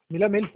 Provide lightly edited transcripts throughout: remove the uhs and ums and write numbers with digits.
मिला mail.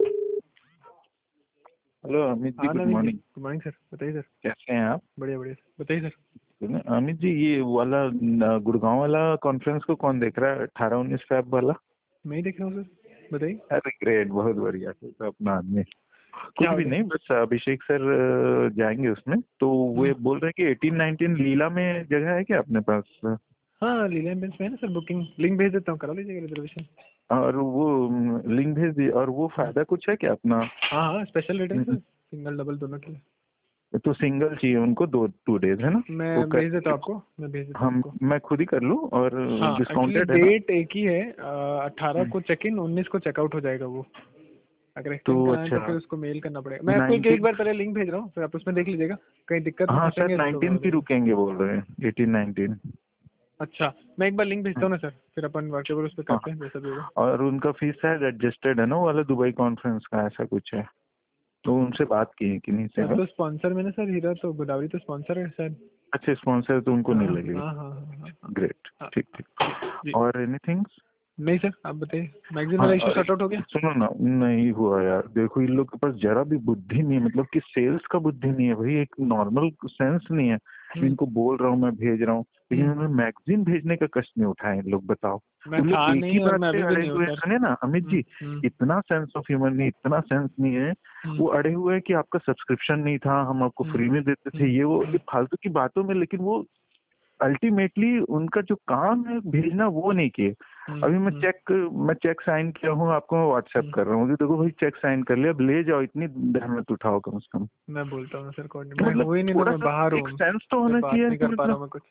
Hello Amit ji, हाँ good Naveen ji, morning. Good morning sir. बताइए सर। कैसे हैं आप? बढ़िया बढ़िया सर, बताइए सर। सुने अमित जी, ये वाला गुड़गांव वाला कॉन्फ्रेंस को कौन देख रहा है? 18-19 फेब वाला। मैं ही देख रहा हूँ सर, बताइए। अरे ग्रेट, बहुत बढ़िया। तो अपना आदमी क्या कुछ हो भी रहा नहीं, बस अभिषेक सर जाएंगे उसमें। तो है? वो बोल रहे हैं कि 18-19 लीला में जगह है क्या अपने पास? हाँ लीला बेंच में है ना सर, बुकिंग लिंक भेज देता हूँ, करा लीजिएगा रिजर्वेशन। और वो लिंक भेज दिए। और वो फायदा कुछ है क्या अपना? हाँ हाँ, स्पेशल रेट है सर, सिंगल डबल दोनों के लिए। तो सिंगल चाहिए उनको, 2 डेज है ना? वो मैं कर, भेज देता हूँ आपको, मैं भेज देता हूँ हम आपको। मैं खुद ही कर लूँ और हाँ एक्चुअली डिस्काउंटेड है ना? डेट एक ही है, 18 को चेक इन, 19 को चेकआउट हो जाएगा वो। अगर तो एक्सटेंड कराएं तो अच्छा, फिर उसको मेल करना पड़ेगा। मैं आपको एक 19। बार पहले लिंक भेज रहा हूँ, फिर आप उसमें देख लीजिएगा, कहीं दिक्कत में हाँ सर, फंसेंगे तो 19 हो की जाएगा। रुकेंगे बोल रहे हैं, 18-19। अच्छा, मैं एक बार लिंक भेजता हूँ ना सर, फिर अपन वर्केबल उस पर हाँ, करते हैं जैसा भी होगा। और उनका फीस शायद एडजस्टेड है ना, वो वाला दुबई कॉन्फ्रेंस का ऐसा कुछ है। तो उनसे बात की है कि नहीं सर सर? तो स्पॉन्सर में ना सर, हीरा तो गोदावरी तो स्पॉन्सर है सर। अच्छे स्पॉन्सर तो उनको हाँ नहीं लगेगी। हाँ हाँ हाँ हाँ हाँ ग्रेट, हाँ। ठीक ठीक। जी। और एनीथिंग? नहीं सर, आप बताइए, मैगजीन हाँ वाला इशू सॉर्ट आउट हो गया? सुनो ना, नहीं हुआ यार। देखो इन लोग के पास जरा भी बुद्धि नहीं है, मतलब कि सेल्स का बुद्धि नहीं है भाई, एक नॉर्मल सेंस नहीं है। इनको बोल रहा हूँ, मैं भेज रहा हूँ, लेकिन उन्होंने मैगजीन भेजने का कष्ट नहीं उठाए इन लोग। बताओ, मैं उन लोग था एक ही नहीं और बात मैं पे अभी भी अड़े नहीं हूँ हुए हैं। सर। सुने ना अमित जी, इतना सेंस ऑफ ह्यूमर नहीं, इतना सेंस नहीं है। वो अड़े हुए हैं कि आपका सब्सक्रिप्शन नहीं था, हम आपको फ्री में देते थे, ये वो, ये फालतू की बातों में। लेकिन वो अल्टीमेटली उनका जो काम है भेजना, वो नहीं किए। अभी मैं चेक साइन किया हूँ, आपको मैं व्हाट्सएप कर रहा हूँ कि देखो भाई चेक साइन कर लिया, अब ले जाओ, इतनी जहमत उठाओ कम से कम। मैं बोलता हूँ सर, कोऑर्डिनेट कि मैं मतलब हुई नहीं ना, थोड़ा मैं सा बाहर एक हूँ, सेंस तो मैं होना बात चाहिए नहीं कि कर पा रहा मतलब हूँ मैं कुछ।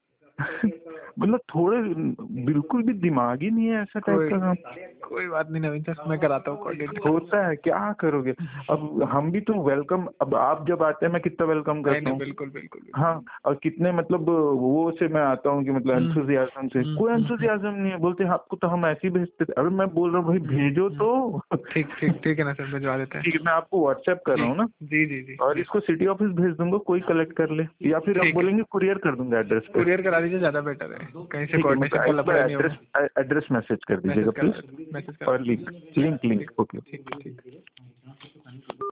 मतलब थोड़े, बिल्कुल भी दिमाग ही नहीं है ऐसा टाइप कोई का काम। कोई बात नहीं नवीन सर, मैं कराता हूँ कोऑर्डिनेट। होता है, क्या करोगे? अब हम भी तो वेलकम, अब आप जब आते हैं मैं कितना वेलकम नहीं करता नहीं, हूँ। बिल्कुल बिल्कुल हाँ, बिल्कुल। और कितने मतलब वो से मैं आता हूँ कि मतलब एंथुजियाज्म से, कोई एंथुजियाज्म नहीं है। बोलते हैं आपको तो हम ऐसे ही भेजते थे। अरे मैं बोल रहा हूँ भाई भेजो तो। ठीक ठीक ठीक है ना सर, भिजवा देते ठीक हैं। है, मैं आपको व्हाट्सएप कर रहा जी हूँ ना। जी जी जी और जी। इसको सिटी ऑफिस भेज दूंगा, कोई कलेक्ट कर ले, या फिर आप ठीक है, बोलेंगे कुरियर कर दूंगा एड्रेस पे। कुरियर करा दीजिए, ज़्यादा बेटर है, कहीं से ठीक है, मैं कोऑर्डिनेशन का एक बार लफड़ा नहीं होगा। एड्रेस एड्रेस मैसेज कर मैसेज दीजिएगा करा प्लीज। देते, मैसेज करा और देते। Link link link, okay. ठीक ठीक ठीक।